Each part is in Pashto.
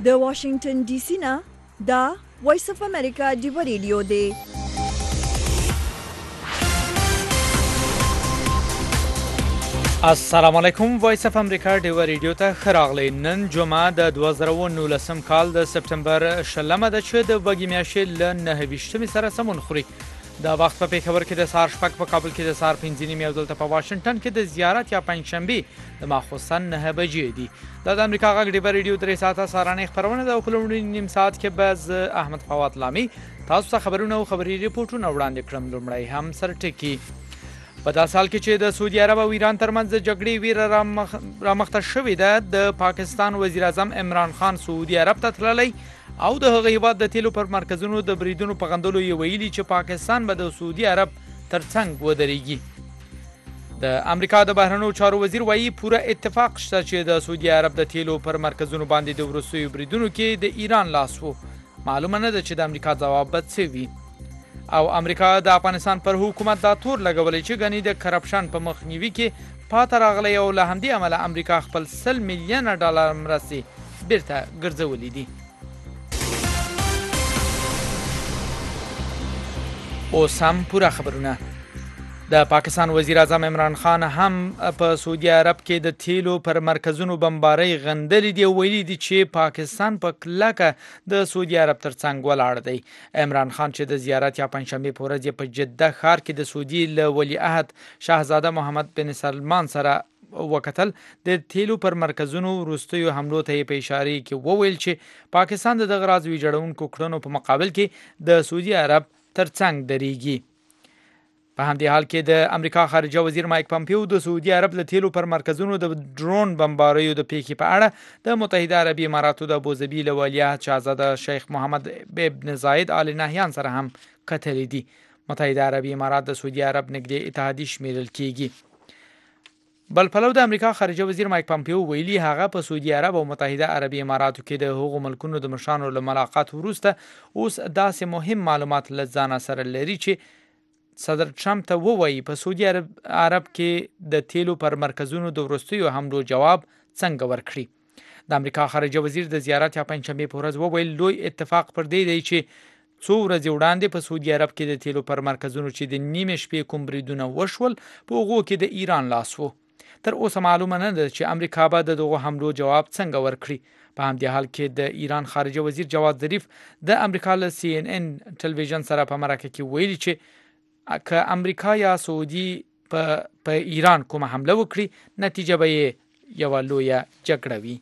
د واشنگټن ډي سي نه دا وایس اف امریکا ډیو ریډیو دی. السلام علیکم. وایس اف امریکا ډیو ریډیو ته خراغلی. نن جمعه د 2019 کال د سپټمبر شلمه ده چې د وګړي میاشتې له 9 سره سمون خوري. دا وخت په پیښور کې د سهار شپږ، په کابل کې د سهار 5 او دلته په واشنگټن کې د زیارت یا پنځشنبه د ماخوستن 9 بجې دي. دا د امریکا غږ ډیو ریډیو 3 ساعته سهارنۍ خبرونه ده او په لومړي نیم ساعت کې به احمد فواد لامي تاسو ته خبرونه او خبري ریپورتونه وړاندې کړم. لومړی هم سرټکی. په دا سال کې چې د سعودي عرب او ایران ترمنځ جګړې ویره رامخته شوې ده، د پاکستان وزیر اعظم عمران خان سعودي عرب ته تللی او د هغه هیواد د تیلو پر مرکزونو د بریدونو په غندلو یې ویلي چې پاکستان به د سعودي عرب ترڅنګ ودرېږي. د امریکا د بهرنیو چارو وزیر وایي پوره اتفاق شته چې د سعودي عرب د تیلو پر مرکزونو باندې د وروستیو بریدونو کې د ایران لاس وو. معلومه نه ده چې د امریکا ځواب به څه وي. او امریکا د افغانستان پر حکومت دا تور لګولی چې ګنې د کرپشن په مخنیوي کې پاته راغلی او له همدې امله امریکا خپل 100 میلیونه ډالر مرستې بیرته ګرځولې دي. اوس هم پوره خبرونه. د پاکستان وزیر اعظم عمران خان هم په سعودي عرب کې د تیلو پر مرکزونو بمبارۍ غندلې دي او ویلي دي چې پاکستان په کلکه د سعودي عرب ترڅنګ ولاړ دی. عمران خان چې د زیارت یا پنځشنبه په ورځ په جده ښار کې د سعودي له ولیعهد شاهزاده محمد بن سلمان سره وکتل، د تیلو پر مرکزونو وروستیو حملو ته یې په اشاره کې وویل چې پاکستان د دغه راز ویجاړونکو کړنو په مقابل کې د سعودي عرب ترڅنګ درېږي. په همدې حال کې د امریکا خارجه وزیر مایک پامپیو د سعودي عرب له تیلو پر مرکزونو د ډرون بمباریو د پیښې په اړه د متحده عربي اماراتو د ابوظبي له ولیعهد شاهزاده شیخ محمد بن زاید آل نهیان سره هم کتلې دي. متحده عربي امارات د سعودي عرب نږدې اتحادي شمیرل کیږي. بل پلو د امریکا خارجه وزیر مایک پامپیو ویلي هغه په سعودي عرب او متحده عربي اماراتو کې د هغو ملکونو د مشرانو له ملاقات وروسته اوس داسې مهم معلومات له ځانه سره لري چې صدر ټرمپ ته ووایي په سعودي عرب کې د تیلو پر مرکزونو د وروستیو حملو جواب څنګه ورکړي. د امریکا خارجه وزیر د زیارت یا پنځشنبه په ورځ وویل لوی اتفاق پر دې دی چې څو ورځې وړاندې په سعودي عرب کې د تیلو پر مرکزونو چې د نیمې شپې کوم بریدونه وشول په هغو کې د ایران لاس وو. تر اوسه معلومه نه ده چې امریکا به د دغو حملو جواب څنګه ورکړي. په همدې حال کې د ایران خارجه وزیر جواد ظریف د امریکا له CNN ټلویزیون سره په مرکه کې ویلي چې که امریکا یا سعودي په ایران کومه حمله وکړي نتیجه به یې یوه لویه جګړه وي.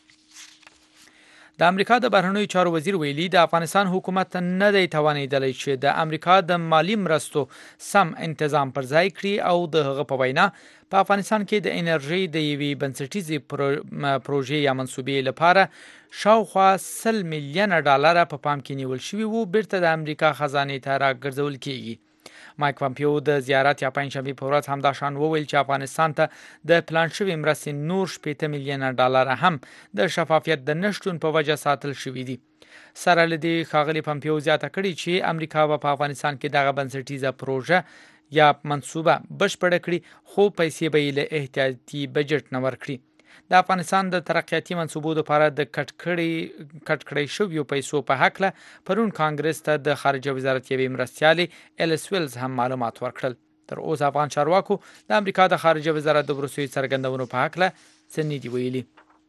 د امریکا د بهرنیو چارو وزیر ویلي د افغانستان حکومت نه دی توانېدلی چې د امریکا د مالی مرستو سم تنظیم پر ځای کړي او د هغه په وینا په افغانستان کې د انرژي د یوې بنسټیزې پروژې یا منصوبې لپاره شاوخوا 100 میلیونه ډالر په پام کې نیول شوي وو بیرته د امریکا خزانې ته راګرځول کیږي. مایک پامپیو د زیارت یا پنځشنبه په ورځ هم دا شان وویل چې افغانستان ته د پلان شوی مرستې نور 80 میلیونه ډالر هم د شفافیت د نشټون په وجه ساتل شوي دي. سره له دې ښاغلي پامپیو زیاته کړې چې امریکا به په افغانستان کې دغه بنسټیزه پروژه یا منصوبه بشپړه کړي خو پیسې به یې له احتیاطي بجټ نه ورکړي. د افغانستان د ترقیاتي منصوبو لپاره د کټ کړی شویو پیسو په هکله پرون کانګرس ته د خارجه وزارت یوې مرستیالې الیس ویلز هم معلومات ورکړل. تر اوسه افغان چارواکو د امریکا د خارجه وزارت د وروستیو څرګندونو په هکله څه نه دي ویلي.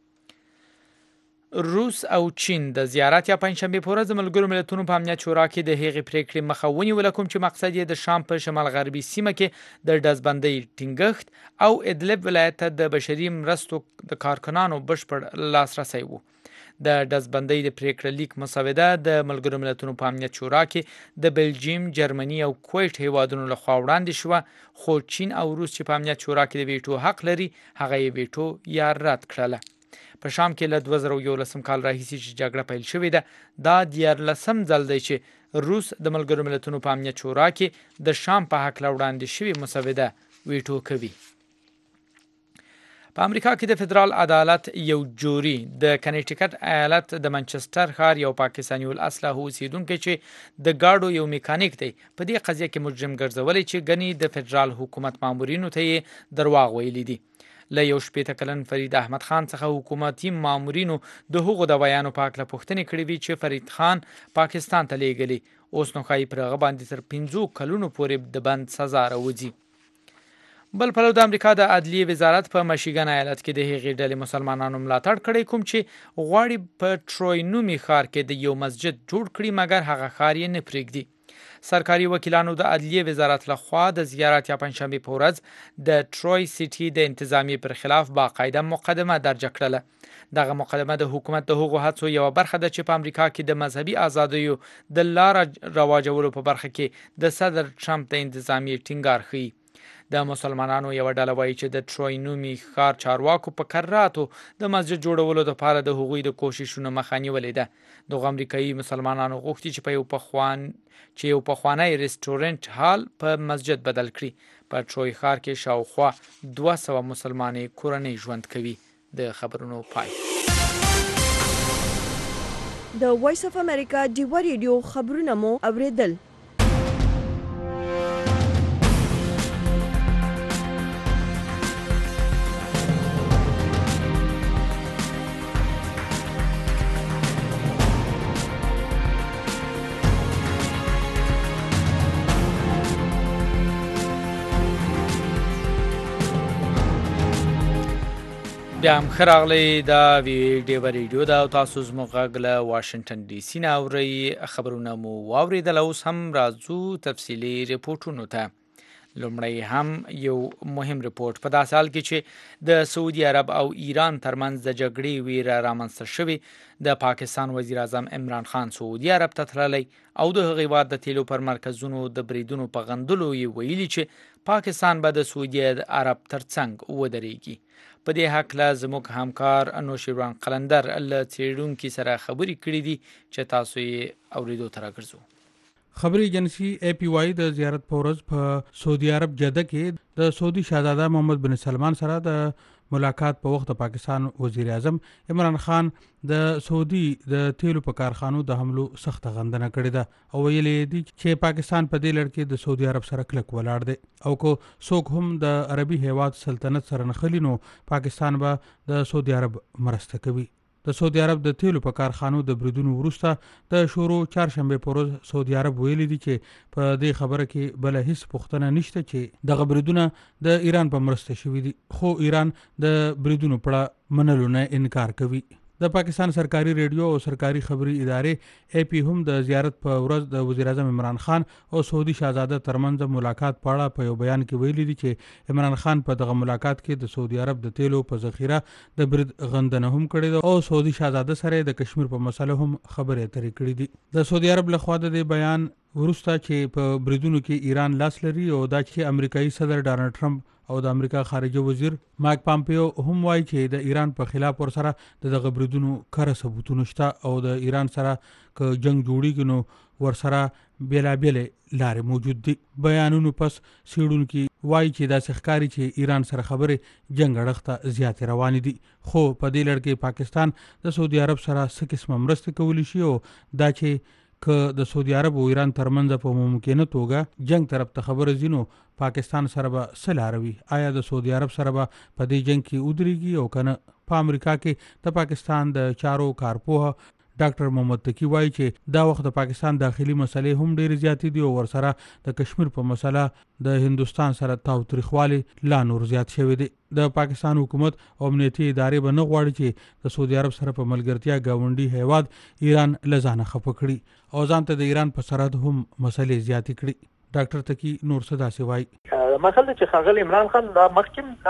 روس او چین د زیارت یا پنځشنبه په ورځ د ملګرو ملتونو په امنیت شورا کې د هغې پریکړې مخه ونیوله کوم چې مقصد یې د شام په شمال غربي سیمه کې د ډزبندۍ ټینګښت او ادلب ولایت ته د بشري مرستو د کارکنانو بشپړ لاسرسی و. د ډزبندۍ د پریکړې لیک مسوده د ملګرو ملتونو په امنیت شورا کې د بلجیم، جرمني او کویت هیوادونو لخوا وړاندې شوه خو چین او روس چې په امنیت شورا کې د ویټو حق لري هغه یې ویټو یا رد کړله. په شام کې له 2011 کال راهیسې چې جګړه پیل شوې ده دا 14 ځل دی چې روس د ملګرو ملتونو په امنیت شورا کې د شام په هکله وړاندې شوې مسوده ویټو کوي. په امریکا کې د فدرال عدالت یو جوري د کنیټیکټ ایالت د منچستر ښار یو پاکستاني الاصله اوسیدونکی چې د ګاډو یو میکانیک دی په دې قضیه کې مجرم ګرځولی چې ګنې د فدرال حکومت مامورینو ته یې درواغ ویلي دي. له 14 کلن فرید احمد خان څخه حکومتي مامورینو د هغو د بیانو په هکله پوښتنې کړې وي چې فرید خان پاکستان ته لیږلي. اوس نو ښایي پر هغه باندې تر 15 کلونو پورې د بند سزا راوځي. بل پلو د امریکا د عدلیې وزارت په مشیګن ایالت کې د هغې ډلې مسلمانانو ملاتړ کړی کوم چې غواړي په ټروی نومي ښار کې د یو مسجد جوړ کړي، مګر هغه ښار یې نه پرېږدي. سرکاري وکیلانو د عدلیې وزارت لخوا د زیارت یا پنجشنبې په ورځ د ټروی سیټي د انتظامیې پر خلاف باقاعده مقدمه درج کړله. دغه مقدمه د حکومت د هغو هڅو یوه برخه ده چې په امریکا کې د مذهبي آزادیو د لاره رواجولو په برخه کې د صدر ټرمپ د انتظامیې ټینګار ښیي. د مسلمانانو یوه ډله وایي چې د ټروی نومي ښار چارواکو په کراتو د مسجد جوړولو لپاره د هغوی د کوششونو مخه نیولې ده. دغه امریکایي مسلمانانو غوښتي چې یو پخوانی ریسټورنټ هال په مسجد بدل کړي. په ټروی ښار کې شاوخوا 200 مسلمانې کورنۍ ژوند کوي. د خبرونو پای. د وایس اف امریکا ډیوا ریډیو خبرونه مو اوریدل. بیا هم ښه راغلی دا ډیوا ریډیو ده او تاسو زموږ غږ له واشنګټن ډي سي نه اورئ. خبرونه مو واورېدل. اوس هم راځو تفصیلي ریپورټونو ته. لومړی هم یو مهم ریپورټ په داسې حال کې چې د سعودي عرب او ایران ترمنځ د جګړې ویره رامنځته شوې، د پاکستان وزیر اعظم عمران خان سعودي عرب ته تللی او د هغې هېواد د تیلو پر مرکزونو د بریدونو په غندلو یې ویلي چې پاکستان به د سعودي عرب ترڅنګ ودرېږي. په دې هکله زموږ همکار نوشیروان قلندر له څېړونکي سره خبرې کړې دي چې تاسو یې اورېدو ته راګرځو. خبري ایجنسی اے پی وائی د زیارت په ورځ په سعودي عرب جده کې د سعودي شاهزاده محمد بن سلمان سره د ملاقات په وخت د پاکستان وزیر اعظم عمران خان د سعودي د تیلو په کارخانو د حملو سخت غندنه کړې ده او ویلې دي چې پاکستان په دې لړ کې د سعودي عرب سره کلک ولاړ دی او کو څوک هم د عربي هیواد سلطنت سره نخلي نو پاکستان به د سعودي عرب مرسته کوي. د سعودي عرب د تیلو په کارخانو د بریدونو وروسته د شورو چهارشنبې په ورځ سعودي عرب ویلي دي چې په دې خبره کې بل هیڅ پوښتنه نشته چې دغه بریدونه د ایران په مرسته شوي دي، خو ایران د بریدونو په منلو نه انکار کوي. د پاکستان سرکاري ریډیو او سرکاري خبري ادارې اے پی هم د زیارت په ورځ د وزیر اعظم عمران خان او سعودي شاهزاده ترمنځ ملاقات په اړه په یو بیان کې ویلي دي چې عمران خان په دغه ملاقات کې د سعودي عرب د تیلو په ذخیره د برید غندنه هم کړې ده او سعودي شاهزاده سره د کشمیر په مسله هم خبرې اترې کړې دي. د سعودي عرب لخوا د بیان وروسته چې په بریدونو کې ایران لاس لري او دا چې امریکایي صدر ډانلډ ټرمپ او د امریکا خارجه وزیر مایک پامپیو هم وایي چې د ایران په خلاف ورسره دغه بریدونو کره ثبوتونه شته او د ایران سره که جنگ جوړیږي نو ورسره بیلابېلې لارې موجود دي. بیانونو پس څېړونکي وایي چې داسې ښکاري چې ایران سره خبرې جنگ اړخ ته زیاتې روانې دي، خو په دې لړ کې پاکستان د سعودي عرب سره څه قسمه مرستې کولی شي او دا چې که د سعودي عرب او ایران ترمنځ په ممکنه توګه جنگ طرف ته خبره ځینو پاکستان سره به څه لاروي، آیا د سعودي عرب سره به په دې جنگ کې ودرېږي او کنه. په امریکا کې د پاکستان د چارو کارپوه ډاکټر محمد تقی وایي چې دا وخت د پاکستان داخلي مسلې هم ډېرې زیاتې دي او ورسره د کشمیر په مسله د هندوستان سره تاوتریخوالی لا نور زیات شوی دی. د پاکستان حکومت او امنیتي ادارې به نه غواړي چې د سعودي عرب سره په ملګرتیا ګاونډي هیواد ایران له ځانه خفه کړي او ځان ته د ایران په سرحد هم مسلې زیاتې کړي. ډاکټر تقی نور څه داسې وایي. مثلا چې ښاغلی عمران خان دا مخکې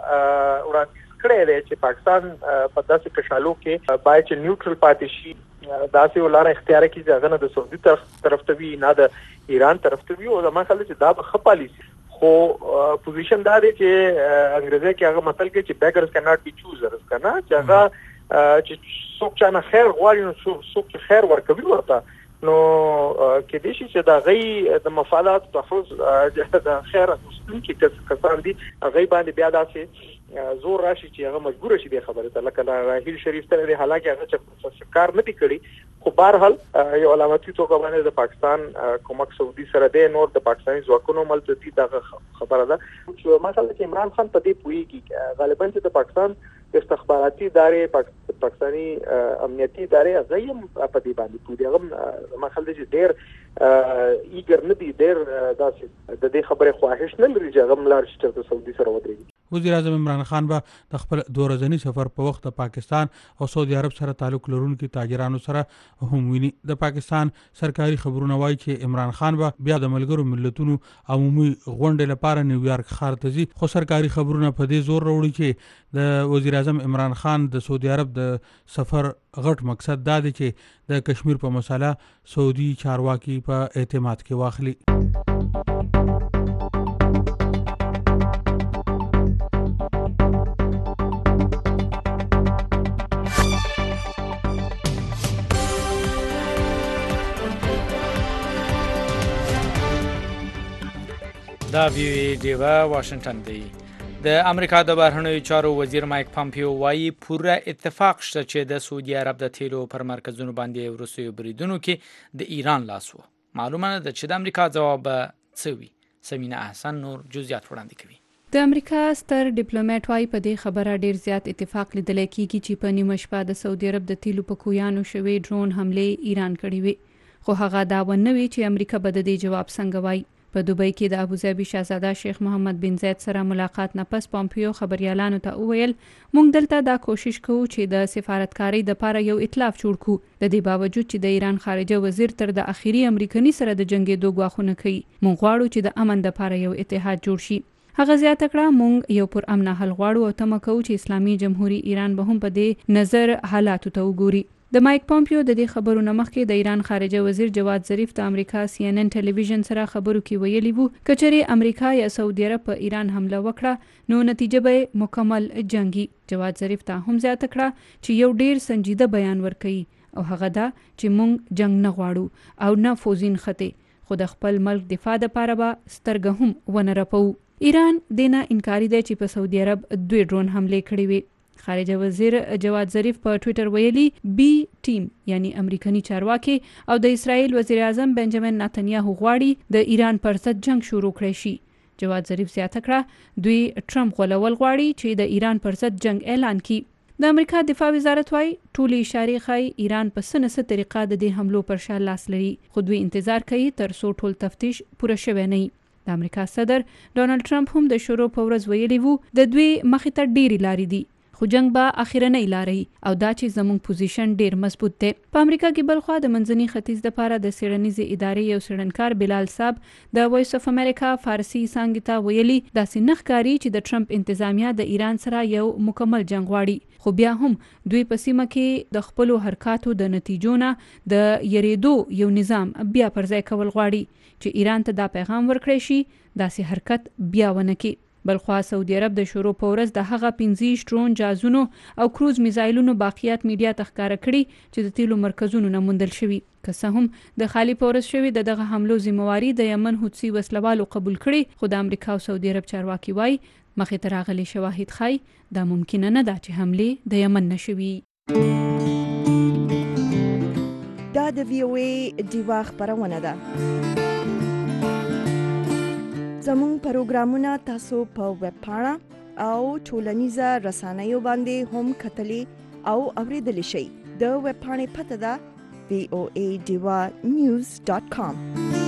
وړاندیز کړی دی چې پاکستان په داسې کشالو کې باید چې نیوټرل پاتې شي، داسې ولاره اختیار کړي چې هغه نه د سعودي طرف ته وي نه د ایران طرف ته وي او زما خیال چې دا به ښه پالیسي. خو پوزیشن دا دی چې انګریزي کې هغه متل کې چې beggars cannot be choosers کنه، چې هغه چې څوک چانه خیر غواړي نو څوک چې خیر ورکوي ورته نو کې دې شي چې دا غي د مفادات تحفظ د خیر غوښتونکي کسان دي هغه باندې بیا داسې زور راشي چې هغه مجبور شي د خبره ته لکه راهیل شریف ته د حالکه هغه چې کار نه کړي خو بهرحال یو علامتي توګه باندې د پاکستان کومک سعودي سره د نور د پاکستاني ځواکونو ملتفي دغه خبره ده چې مثلا چې عمران خان په دې پوېږي غالبا چې د پاکستان استخباراتي ادارې پاکستاني امنیتي ادارې هغه هم په دې باندې پوهې هغه مثلا چې ډېر ایګر نه دي ډېر داسې د دې خبرې خواهش نه لري چې هغه ملار چې د سعودي سره ودرېږي. وزیر اعظم عمران خان به د خپل 2 ورځني سفر په وخت د پاکستان او سعودي عرب سره تعلق لرونکي تاجرانو سره هم ویني. د پاکستان سرکاري خبرونه وایي چې عمران خان به بیا د ملګرو ملتونو عمومي غونډې لپاره نیویارک ښار ته ځي خو سرکاري خبرونه په دې زور راوړي چې د وزیر اعظم عمران خان د سعودي عرب د سفر غټ مقصد دا دی چې د کشمیر په مسله سعودي چارواکي په اعتماد کې واخلي. دا وی دیوا واشنگټن دی. د امریکا د بهرنیو چارو وزیر مایک پامپیو وایي پوره اتفاق شته چې د سعودي عرب د تیلو پر مرکزونو باندې وروستیو بریدونو کې د ایران لاس و. معلومه ده چې د امریکا ځواب څه وي. سمینه احسن نور جزئیات وړاندې کوي. د امریکا ستر ډیپلوماټ وايي په دې خبره ډیر زیات اتفاق لیدل کېږي چې په نیمه شپه د سعودي عرب د تیلو په کویانو شوي ډرون حمله ایران کړې وي خو هغه دا ونه وی چې امریکا به د دې جواب څنګه وایي. په دوبۍ کې د ابوظبي شاهزاده شیخ محمد بن زاید سره ملاقات نه پس پامپیو خبريالانو ته وویل موږ دلته دا کوشش کوو چې د سفارتکارۍ د لپاره یو ائتلاف جوړ کړو د دې باوجود چې د ایران خارجه وزیر تر د اخیری امریکایي سره د جنگېدو غواخونه کوي موږ غواړو چې د امن د لپاره یو اتحاد جوړ شي. هغه زیاته کړه موږ یو پر امن حل غواړو او تمه کوو چې اسلامي جمهوریت ایران به هم په دې نظر حالاتو ته وګوري. د مایک پامپیو د دې خبرو نه مخکې د ایران خارجه وزیر جواد ظریف د امریکا CNN ټلویزیون سره خبرو کې ویلي وو کچري امریکا یا سعودي عرب په ایران حمله وکړه نو نتیجه به مکمل جنگي. جواد ظریف ته هم زیاته کړه چې یو ډیر سنجیده بیان ورکړي او هغه دا چې موږ جنگ نه غواړو او نه فوزین خطه خو د خپل ملک دفاع لپاره به سترګه هم ونه رپو. ایران دینه انکاری دی چې په سعودي عرب 2 ډرون حمله کړې وي. خارجه وزیر جواد ظریف په ټوئیټر ویلي بی ټیم یعنی امریکایي چارواکي او د اسرائیل وزیر اعظم بنجامین نتنیاهو غواړي د ایران پر ضد جنگ شروع کړي شي. جواد ظریف زیاته کړه دوی ټرمپ غولول غواړي چې د ایران پر ضد جنگ اعلان کړي. د امریکا دفاع وزارت وايي ټولې اشارې ښایي ایران په سنسه طریقه د دې حملو پر شا لاس لري خو دوی انتظار کوي تر څو ټول تفتیش پوره شوی نه وي. د امریکا صدر ډونالد ټرمپ هم د شروع په ورځ ویلي وو د دوی مخې ته ډېری لارې دي خو جنگ به اخیرنۍ لارې او دا چې زموږ پوزیشن ډیر مضبوط دی. په امریکا کې بلخوا د منځني ختیځ لپاره د څېړنیزې ادارې یو څېړنکار بلال صاحب د وایس اف امریکا فارسی څانګې ته ویلي داسې نه ښکاري چې د ټرمپ انتظامیه د ایران سره یو مکمل جنگ غواړي خو بیا هم دوی په سیمه کې د خپلو حرکاتو د نتیجو نه د یریدو یو نظام بیا پر ځای کول غواړي چې ایران ته دا پیغام ورکړی شي داسې حرکت بیا ونه کړي. بلخوا سعودي عرب د شروع په ورځ د هغه 15 ډرون جازونو او کروز میزایلونو باقیات میډیا ته ښکاره کړي چې د تیلو مرکزونو نه موندل شوي. که څه هم د خالی په ورځ شوي دغه حملو ذمہواری د یمن حوثي وسلوالو قبول کړي خو د امریکا او سعودي عرب چارواکي وایي مخې ته راغلي شواهد ښایي دا ممکن نه ده چې حمله د یمن نشوي. دا د VOA دیوا خبرونه ده. زموږ پروګرامونه تاسو په ویب پاڼه او ټولنیزه رسنیو باندې هم کتلی او اوریدلی شئ. د ویب پاڼې پته ده voadiva.news.com.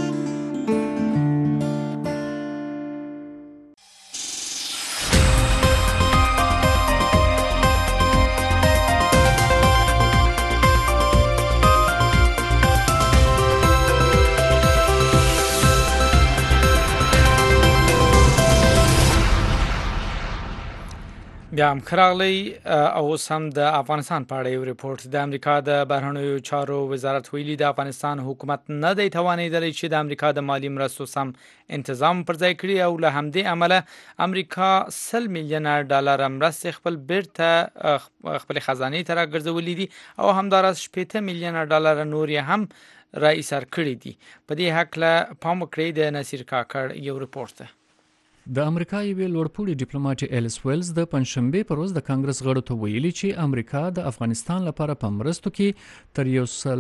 بیا هم خراغلی او سم د افغانستان په اړه یو ریپورت. د امریکا د بهرنیو چارو وزارت ویلي د افغانستان حکومت نه دی توانیدلی چې د امریکا د مالی مرستو سم انتظام پر ځای کړي او له همدې امله امریکا $100 میلیون مرستې خپل بیرته خپل خزانه ته راګرځولې دي او همداراز $80 میلیون نور یې هم را ایسار کړي دي. په دې هکله پام وکړئ د نصیر کاکړ یو ریپورت ده. د امریکا یوې لوړپوړي ډیپلوماټ ایلیس ویلز د پنځشنبه پر ورځ د کانګرس غړو ته ویلي چې امریکا د افغانستان لپاره په مرستو کې تر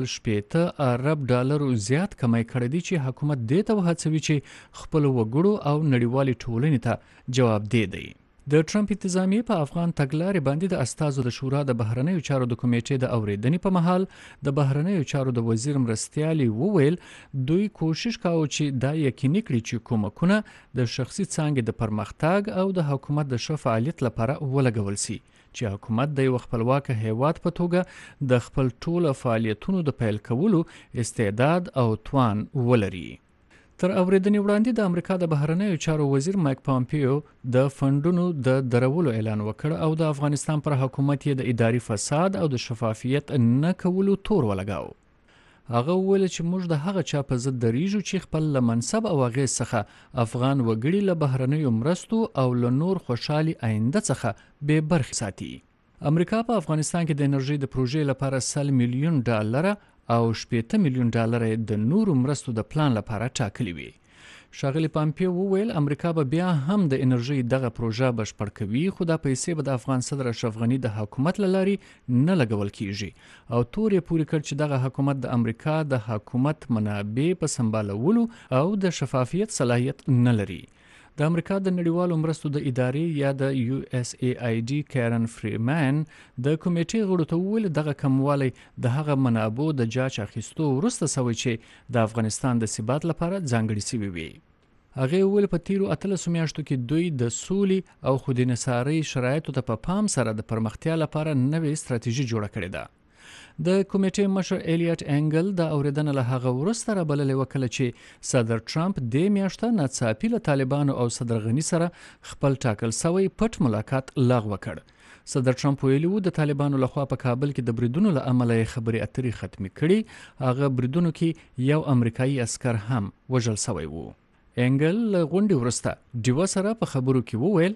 160 ارب ډالرو زیات کمای کړی دی چې حکومت دې ته وهڅوي چې خپل وګړو او نړیوالې ټولنې ته جواب دی. د ټرمپ انتظامیه په افغان تګلارې باندې د استازو د شورا د بهرنیو چارو د کمیټې د اوریدنې په مهال د بهرنیو چارو د وزیر مرستیالي وویل دوی کوشش کاوه چې دا یقیني کړي چې کومکونه د شخصي څانګې د پرمختګ او د حکومت د ښه فعالیت لپاره ولګول شي چې حکومت د یو خپلواک هیواد په توګه د خپل ټول فعالیتونو د پیل کولو استعداد او توان ولري. تر اوریدنې وړاندې د امریکا د بهرنیو چارو وزیر مایک پامپیو د فندونو د درولو اعلان وکړ او د افغانستان پر حکومت یې د اداري فساد او د شفافیت نه کولو تور ولګاو. هغه وویل چې موږ د هغه چا په ضد دریږو چې خپل له منصب او اغېز څخه افغان وګړي له بهرنیو مرستو او له نور خوشحالي آینده څخه بې برخې ساتي. امریکا په افغانستان کې د انرژي د پروژې لپاره 100 میلیون ډالر او 80 میلیون ډالر د نورو مرستو د پلان لپاره ټاکلي وي. ښاغلي پامپیو وویل امریکا به بیا هم د انرژي دغه پروژه بشپړ کوي خو دا پیسې به د افغان صدر اشرف غني د حکومت له لارې نه لګول کیږي او تور یې پورې کړ چې دغه حکومت د امریکا د حکومت منابع په سمبالولو او د شفافیت صلاحیت نه لري. د امریکا د نړیوالو مرستو د ادارې یا د USAID کارن فریمان د کمیټې غړو ته وویل دغه کموالی د هغه منابعو د جاج اخیستو وروسته سوی چې د افغانستان د ثبات لپاره ځانګړي سوي وي. هغه ویل په تیرو 13 میاشتو کې دوی د سولې او خودینصارۍ شرایطو ته په پام سره د پرمختیا لپاره نوې ستراتیژي جوړه کړې ده. د کمیټې مشر الیټ انګل د اوریدنې له هغه وروسته رابللې وکړه چې صدر ټرمپ د میاشته ناڅاپي له طالبانو او صدر غني سره خپل ټاکل سوی پټ ملاقات لغوه کړ. صدر ټرمپ ویلي و د طالبانو لخوا په کابل کې د بریدونو له امله خبرې اترې ختمې کړي. هغه بریدونو کې یو امریکایي عسکر هم وژل سوی و. انګل له غونډې وروسته ډیوه سره په خبرو کې وویل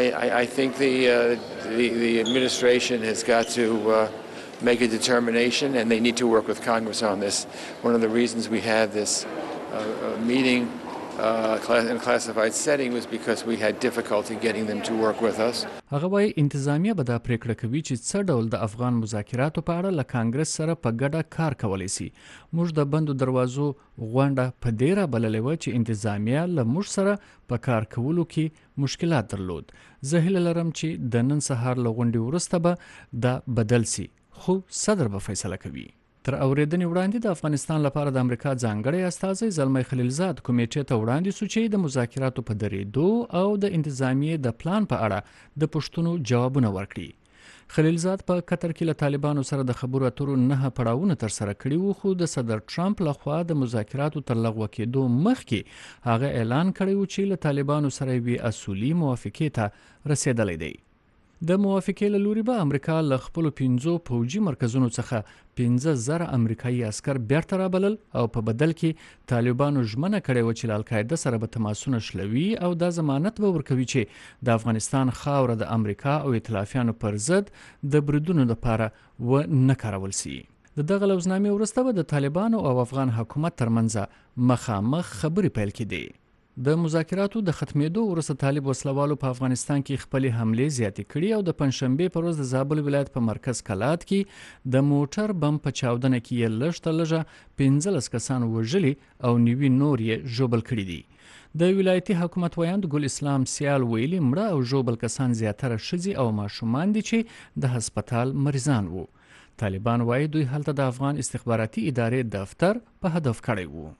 I think the administration has got to make a determination and they need to work with Congress on this. One of the reasons we had this meeting in a classified setting was because we had difficulty getting them to work with us. هغه وايي انتظامیه به دا پریکړه کوي چې څه ډول د افغان مذاکراتو په اړه له کانګرس سره په ګډه کار کولی شي. موږ د بندو دروازو غونډه په دې رابللې وه چې انتظامیه له موږ سره په کار کولو کې مشکلات درلود. زه هیله لرم چې د نن سهار له غونډې وروسته به دا بدل شي خو صدر به فیصله کوي. تر اوریدنې وړاندې د افغانستان لپاره د امریکا ځانګړی استازی زلمی خلیلزاد کمیټې ته وړاندې شو چې د مذاکراتو په درېدو او د انتظامیې د پلان په اړه د پوښتنو جوابونه ورکړي. خلیلزاد په قطر کې له طالبانو سره د خبرو اترو 9 پړاوونه ترسره کړي وو خو د صدر ټرمپ لخوا د مذاکراتو تر لغوه کېدو مخکې هغه اعلان کړی و چې له طالبانو سره یوې اصولي موافقې ته رسېدلی دی. د موافقې له لوري به امریکا له خپلو 5 پوځي مرکزونو څخه 15,000 امریکایي عسکر بیرته رابلل او په بدل کې طالبانو ژمنه کړې وه چې له القاعده سره به تماسونه شلوي او دا ضمانت به ورکوي چې د افغانستان خاوره د امریکا او ائتلافیانو پر ضد د بریدونو لپاره ونه کارول شي. د دغه لوزنامې وروسته به د طالبانو او افغان حکومت ترمنځ مخامخ خبرې پیل کېدې. د مذاکراتو د ختمېدو وروسته طالب وسلوالو په افغانستان کې خپلې حملې زیاتې کړي او د پنځشنبې پر ورځ د زابل ولایت په مرکز کلات کې د موټر بم په چاودنه کې یې لږ تر لږه 15 کسان وژلي او 90 نور یې ژوبل کړي دي. د ولایتي حکومت ویاند ګل اسلام سیال ویلي مړه او ژوبل کسان زیاتره ښځې او ماشومان دي چې د هسپتال مریضان وو. طالبان وایي دوی هلته د افغان استخباراتي ادارې دفتر په هدف کړی وو.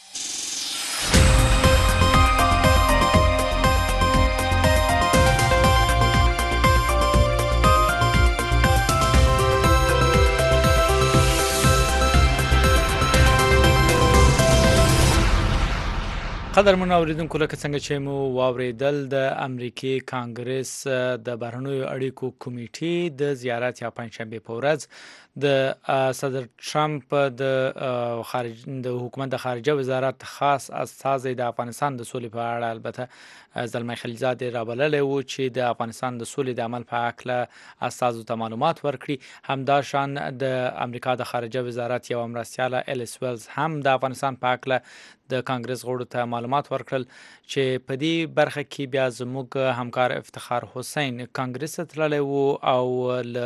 قدرمن اوریدونکو لکه څنګه چې مو واوریدل د امریکای کانګرس د بهرنیو اړیکو کمیټې د زیارت یا پنځشنبه په ورځ د صدر ټرمپ د حکومت د خارجه وزارت خاص استازی د افغانستان د سولې په اړه البته زلمی خلیلزاد رابللی و چې د افغانستان د سولې د عمل په اړه استازو ته معلومات ورکړي. همداشان د امریکا د خارجه وزارت یو مرستیاله الیس ویلز هم د افغانستان په اړه د کانګرس غړو ته معلومات ورکړل چې په دې برخه کې بیا زموږ همکار افتخار حسین کانګرس ته تللی و او له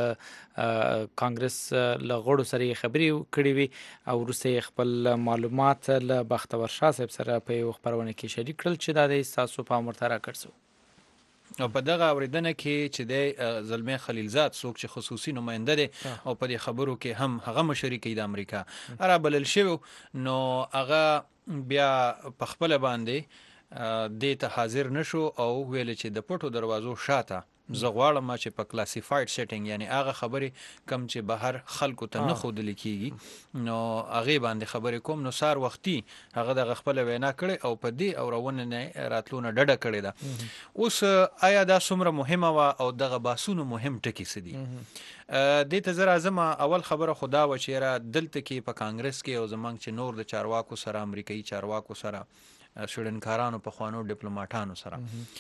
کانګرس له غړو سره یې خبرې کړې وي او وروسته خپل معلومات له بختور شاه صاحب سره په یو خپرونه کې شریک کړل چې دا د ستاسو پام ورته راکړ شو. او په دغه اوریدنه کې چې د زلمی خلیلزاد څوک چې خصوصي نماینده دی او په دې خبرو کې هم هغه مشري کوي د امریکا را بلل شوی نو هغه بیا په خپل باندې دې ته حاضر نشو او ویل چې د پټو دروازو شاته زه غواړم چې په کلاسیفاید سیټینګ یعنی هغه خبرې کم چې بهر خلکو ته نه ښودل کیږي نو هغه باندې خبرې کوم نو سار وختي هغه د خپل وینا کړي او په دې اورونه نه راتلونه ډډه کړي ده. اوس آیا دا څومره مهمه وا او دغه باسونو مهم ټکی سدي دې ته زرا زما اول خبره خدا و چې را دلته کې په کانګرس کې او زمنګ چې نور د چارواکو سره امریکایي چارواکو سره شړنکارانو په خوانو ډیپلوماټانو سره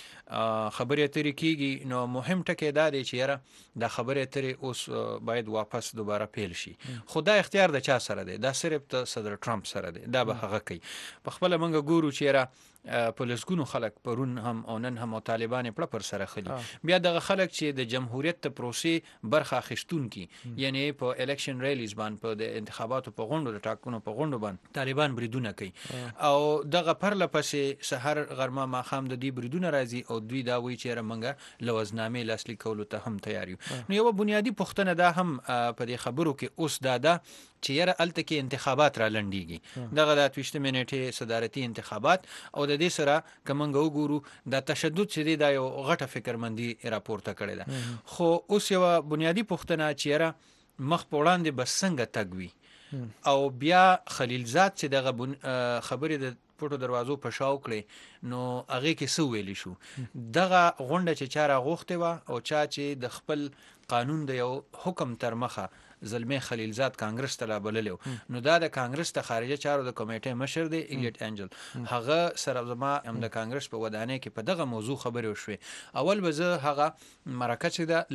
خبرې اترې کیږي نو مهم ټکی دا دی چې یاره دا خبرې اترې اوس باید واپس دوباره پیل شي. خو دا اختیار د چا سره دی؟ دا صرف د صدر ټرمپ سره دی. دا به هغه کوي. په خپل منګه ګورو چې یاره په لسګونو خلک پرون هم او نن هم طالبان پړه پر سره خلی بیا دغه خلک چې د جمهوریت ته پروسې برخه اخیستون کی یعنی په الیکشن ریلیز باندې په د انتخاباتو په غونډو د ټاکنو په غونډو باندې طالبان بریدونه کوي او دغه پرله پسې سحر غرمه ماخام د دې بریدونه راځي او دوی دا وایي چې رمنګه لوزنامې لاسلیک کولو ته هم تیار یو. نو یو بنیادی پوښتنه دا هم په دې خبرو کې اوس دا چې یاره الته کې انتخابات را لنډیږي دغه د 28 منټې صدارتي انتخابات او د دې سره کومنګ وګورو د تشدد چې دا یو غټه فکرمندي راپورته کړي ده. خو اوس یو بنیادی پوښتنه چې یاره مخ په وړاندې بس څنګه تګوي او بیا خلیلزاد چې دغه خبرې د پټو دروازو په شاو کړي نو هغه کې څه ویلی شو دغه غونډه چې چاره غوښته و او چا چې د خپل قانون د یو حکم تر مخه زلمی خلیلزاد کانګرس ته لابللو نو دا د کانګرس ته خارجه چارو د کمیټې مشر دی ایلیټ انجل هغه سره زما هم د کانګرس په ودانۍ کې په دغه موضوع خبرې وشوي. اول به زه هغه مرکه چې د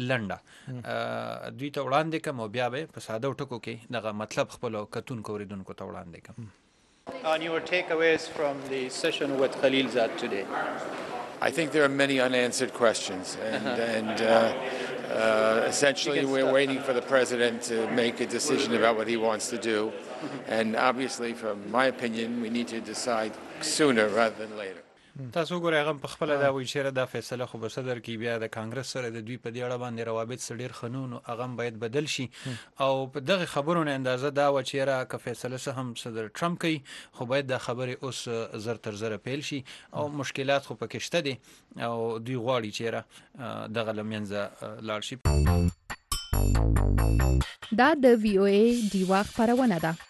لنډه دوی ته وړاندې کوم او بیا به په ساده ټکو کې دغه مطلب خپل کتونکو اوریدونکو ته وړاندې کوم. On your takeaways from the session with Khalilzad today? I think there are many unanswered questions, and essentially we're waiting for the president to make a decision about what he wants to do, and obviously, from my opinion, we need to decide sooner rather than later. تاسو ګورئ هغه په خپل دا وایي چې دا فیصله خو به صدر کې بیا د کانګرس سره د دوی په دې اړه باندې روابط سره ډیر خنون او هغه باید بدل شي او په دغه خبرو نه اندازه دا و چې را که فیصله سه هم صدر ټرمپ کوي خو باید د خبرې اوس زر تر زر پیل شي او مشکلات خو پکې شته دي او دوی غواړي چې را دغه لمنځه لاړ شي. دا د وی او ای دیوا خبرونه ده.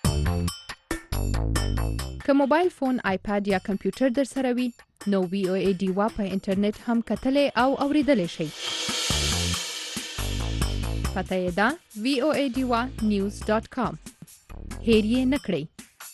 که موبایل فون، آیپاد یا کمپیوټر در سره وي نو وی او ای دیوا په انټرنیټ هم کتلې او اوریدلې شي. پته یې ده voadiwa.news.com. هیر یې نه کړئ.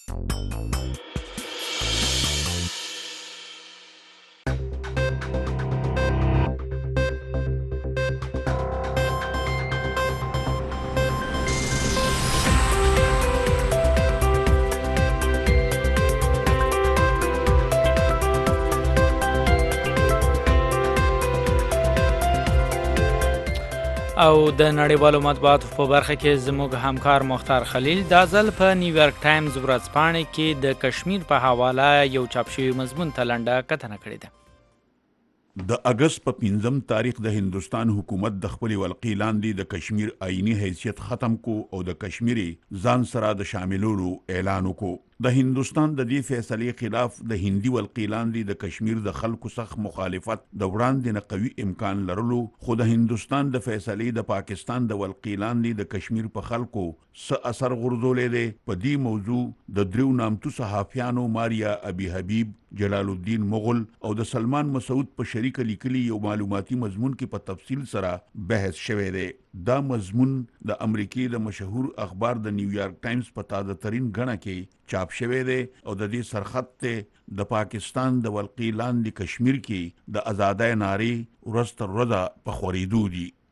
او د نړیوالو مطبوعاتو په برخه کې زموږ همکار مختار خلیل دا ځل په نیویارک ټایمز ورځپاڼه کې د کشمیر په حواله یو چاپ شوی مضمون ته لنډه کتنه کړې ده. د اگست په 5 تاریخ د هندستان حکومت د خپل ولقي لاندې د کشمیر آئینی حیثیت ختم کو او د کشمیري ځان سره د شاملولو اعلان وکړو. د هندستان د دې فیصلې خلاف د هندي ولقي لاندې د کشمیر د خلکو سخت مخالفت د وړاندې نه قوي امکان لرلو خو د هندستان د فیصلې د پاکستان د ولقي لاندې د کشمیر په خلکو څه اثر غورځولې دی. په دې موضوع د دریو نامتو صحافیانو ماریا ابي حبیب، جلال الدین مغل او د سلمان مسعود په شریک لیکلي یو معلوماتي مضمون کې په تفصیل سره بحث شوی دی. دا مضمون د امریکای د مشهور اخبار د نیویارک ټایمز په تازه ترین غڼه کې چاپ شوی دی او د دې سرخط ته د پاکستان د ولقي لاندې کشمیر کې د آزادۍ نارې ورځ تر ورځه په خورېدو دي.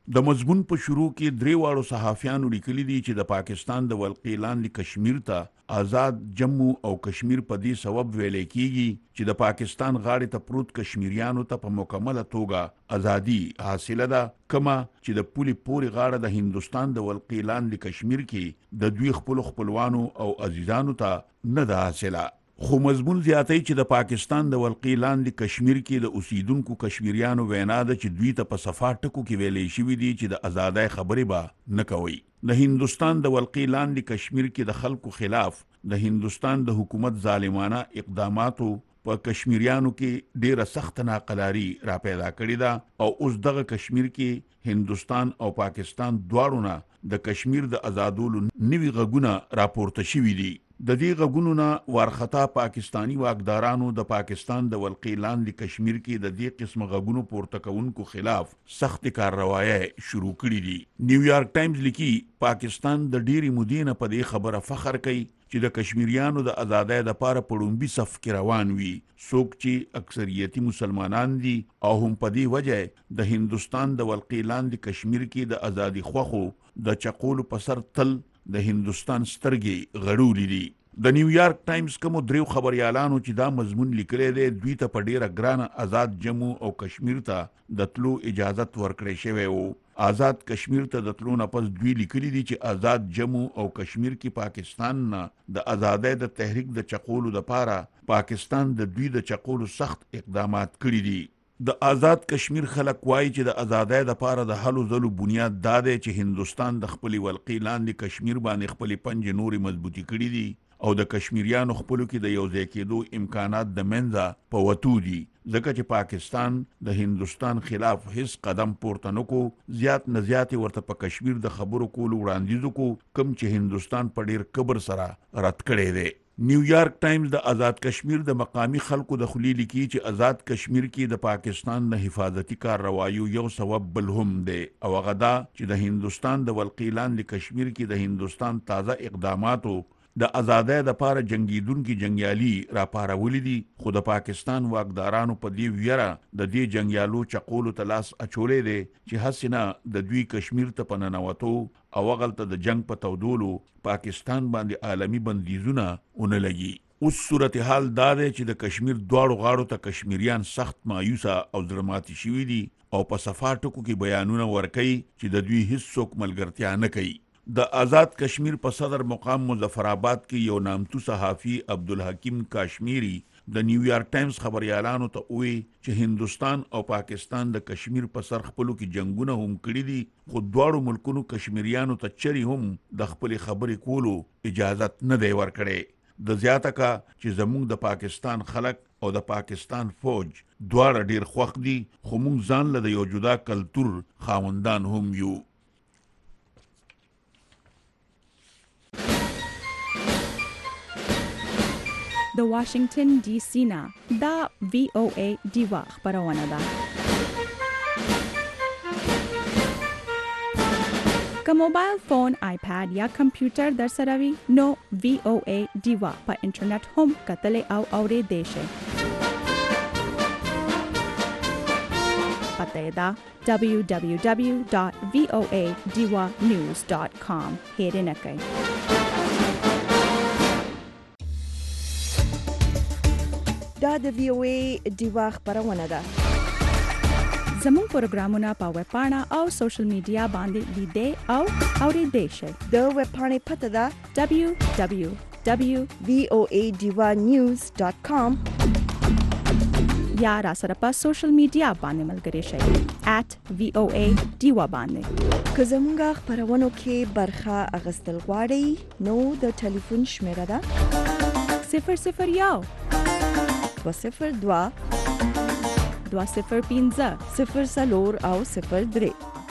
د مضمون په شروع کې درې واړو صحافیانو لیکلي دي چې د پاکستان د ولقې لاندې کشمیر ته آزاد جموں او کشمیر په دې سبب ویل کېږي چې د پاکستان غاړې ته پروت کشمیریانو ته په مکمله توګه ازادي حاصله ده، کما چې د پولې پورې غاړه د هندستان د ولقې لاندې کشمیر کې د دوی خپلوانو او عزیزانو ته نه ده حاصله. خو مضمون زیاتوي چې د پاکستان د ولقې لاندې کشمیر کې د اوسیدونکو کشمیریانو وینا ده چې دوی ته په صفا ټکو کې ویلې شوي دي چې د ازادۍ خبرې به نه کوي. د هندستان د ولقې لاندې کشمیر کې د خلکو خلاف د هندستان د حکومت ظالمانه اقداماتو په کشمیریانو کې ډیره سخت ناقلاري را پیدا کړې ده او اوس دغه کشمیر کې هندستان او پاکستان دواړو نه د کشمیر د آزادولو نوي غږونه راپورته شوي دي. د دې غږونو نه وارخطا پاکستانی واکدارانو د پاکستان د ولقې لاندې کشمیر کې د دې قسم غږونو پورته کوونکو خلاف سخت کارروایي شروع کړې دي. نیویارک ټایمز لیکي پاکستان د ډېرې مودې نه په دې خبره فخر کوي چې د کشمیریانو د ازادۍ لپاره په لومبي صف کې روان وي، څوک چې اکثریتي مسلمانان دي او هم په دې وجه د هندستان د ولقې لاندې کشمیر کې د ازادي خوخو د چقولو په سر تل د هندستان سترګې غړولې دي. د نیویارک ټایمز کومو دریو خبريالانو چې دا مضمون لیکلی دی دوی ته په ډیره ګرانه آزاد جموں او کشمیر ته د تلو اجازت ورکړی شوی وو. آزاد کشمیر ته د تلو نه پس دوی لیکلي دي چې آزاد جموں او کشمیر کې پاکستان نه د آزادۍ د تحریک د چقولو لپاره پاکستان د دوی د چقولو سخت اقدامات کړي دي. د آزاد کشمیر خلک وایي چې د آزادۍ لپاره د هلو ځلو بنیاد دا دی چې هندستان د خپلې ولقې لاندې کشمیر باندې خپلې پنجې نورې مضبوطې کړي دي او د کشمیریانو خپلو کې د یوځای کېدو امکانات د منځه په وتو دي، ځکه چې پاکستان د هندستان خلاف هیڅ قدم پورته نه کو. زیات نه زیات ورته په کشمیر د خبرو کولو وړاندیز وکړو کوم چې هندستان په ډیر کبر سره رد کړی دی. نیویارک ټایمز د آزاد کشمیر د مقامی خلکو د خلی لیکي چې آزاد کشمیر کې د پاکستان د حفاظتي کارروایو یو سبب بل هم دی او هغه دا چې د هندستان د ولقې لاندې کشمیر کې د هندستان تازه اقداماتو د آزادۍ لپاره جنگیدونکي جنگیالي راپارولي دي، خو د پاکستان واکدارانو په دې ویره د دې جنگیالو چقولو ته لاس اچولی دی چې هسې نه د دوی کشمیر ته په ننوتو او هغلته د جنگ په تودولو پاکستان باندې عالمي بندیزونه ونه لګي. اوس صورتحال دا دی چې د کشمیر دواړو غاړو ته کشمیریان سخت مایوسه او زړه ماتي شوي دي او په صفا ټکو کې بیانونه ورکوي چې د دوی هیڅ څوک ملګرتیا نه کوي. د آزاد کشمیر په صدر مقام مظفرآباد کې یو نامتو صحافي عبدالحکیم کاشمیری د نیویارک ټایمز خبريالانو ته وویل چې هندستان او پاکستان د کشمیر په سر خپلو کې جنگونه هم کړي دي، خو دواړو ملکونو کشمیریانو ته چری هم د خپلې خبرې کولو اجازت نه دی ورکړی. د زیاته کا چې زموږ د پاکستان خلک او د پاکستان فوج دواړه ډیر خوښ دي، خو موږ ځان له یو جدا کلتور خاوندان هم یو. د واشنگټن ډي سي نه دا VOA دیوا خبرونه ده. که موبایل فون، آیپاد یا کمپیوټر در سره وي نو VOA دیوا په انټرنیټ هم کتلی او اوریدلی شئ. پته یې ده www.voadiwanews.com. هیرې نه کوئ. دا د VOA دیوا خبرونه ده. زموږ پروګرامونه په ویب پاڼه او سوشل میډیا باندې لیدئ او اوریدئ شئ. د ویب پاڼې پته ده www.voadiwanews.com یا را سره په سوشل میډیا باندې ملګري شئ @VOA دیوا باندې. که زموږ خبرونو کې برخه اخیستل غواړئ نو د ټلیفون شمیره ده 001 202 205 0 او 03.